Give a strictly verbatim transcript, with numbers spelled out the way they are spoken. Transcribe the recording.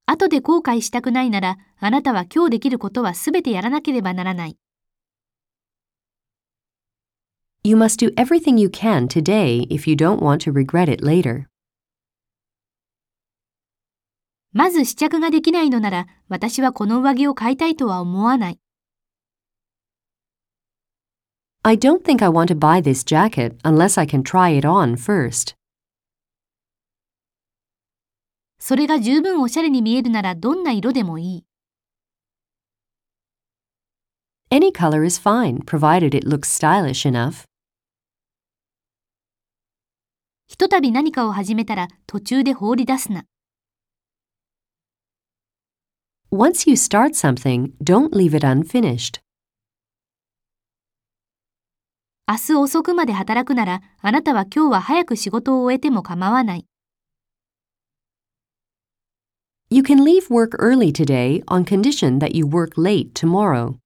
後で後悔したくないなら、あなたは今日できることはすべてやらなければならない。 You must do everything you can today if you don't want to regret it later. まず試着ができないのなら、私はこの上着を買いたいとは思わない。 I don't think I want to buy this jacket unless I can try it on first. それが十分おしゃれに見えるならどんな色でもいい。 Any color is fine, provided it looks stylish enough. ひとたび何かを始めたら途中で放り出すな。 Once you start something, don't leave it unfinished. 明日遅くまで働くなら、あなたは今日は早く仕事を終えても構わない。 You can leave work early today on condition that you work late tomorrow.